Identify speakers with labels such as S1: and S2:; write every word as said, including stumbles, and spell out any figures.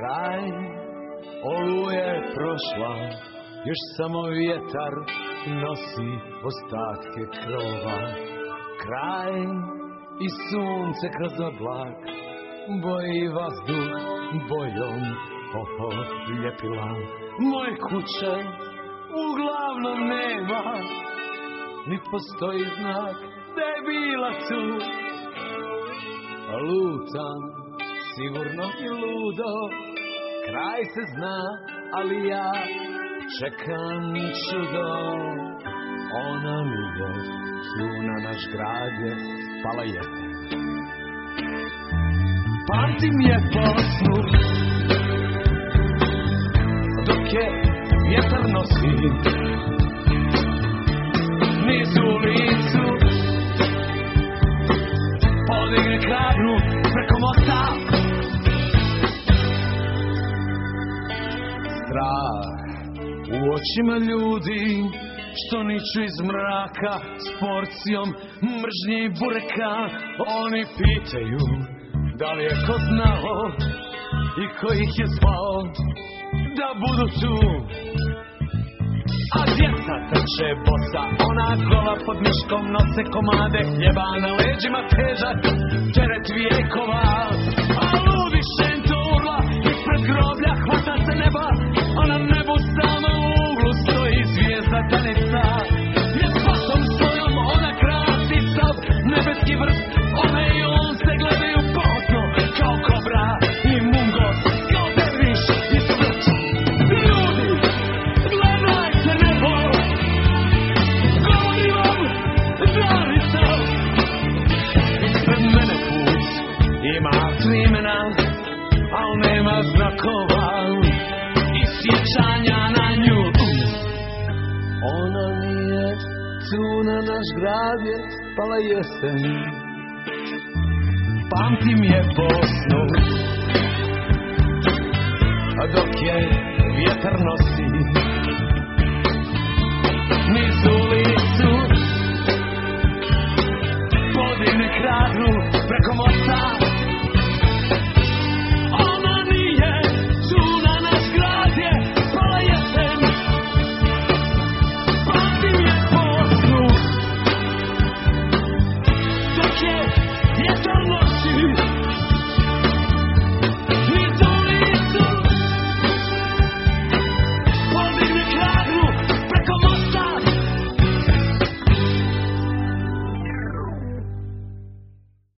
S1: Kraj oluje prošla, još samo vjetar nosi ostatke krova. Kraj i sunce kroz oblak boji vazduh bojom oho ljepila. Moje kuće uglavnom nema, ni postoji znak da je bila tu. Lutam sigurno i ludo, kraj se zna, ali ja čekam čudo. Ona mi je tu na naš grad je pala jesen. Pamtim je po snu, dok je vjetar nosi niz ulicu, podigne kradu preko mosta. Strah u očima ljudi što niču iz mraka s porcijom mržnje i bureka. Oni pitaju da li je ko znao i ko ih je zvao da budu tu. A djeca trče bosa, ona gola pod miškom, nose komade hljeba, na leđima težak teret vijekova. A ludi šento urla ispred groblja, hvata se neba, a na nebu sama u uglu stoji zvijezda tanica. Je svakom svojom ona krasi sav nebeski vrst, ona i on se gledaju potno kao kobra i mungo, kao derviš i smrt. Ljudi, gledajte nebo, govori vam Darica. Ispred mene put ima tri imena, al nema znakova i sjećanja na nju. Ona mi je tu na naš grad je pala jesen. Pamtim je po snu, a dok je vjetar nosi niz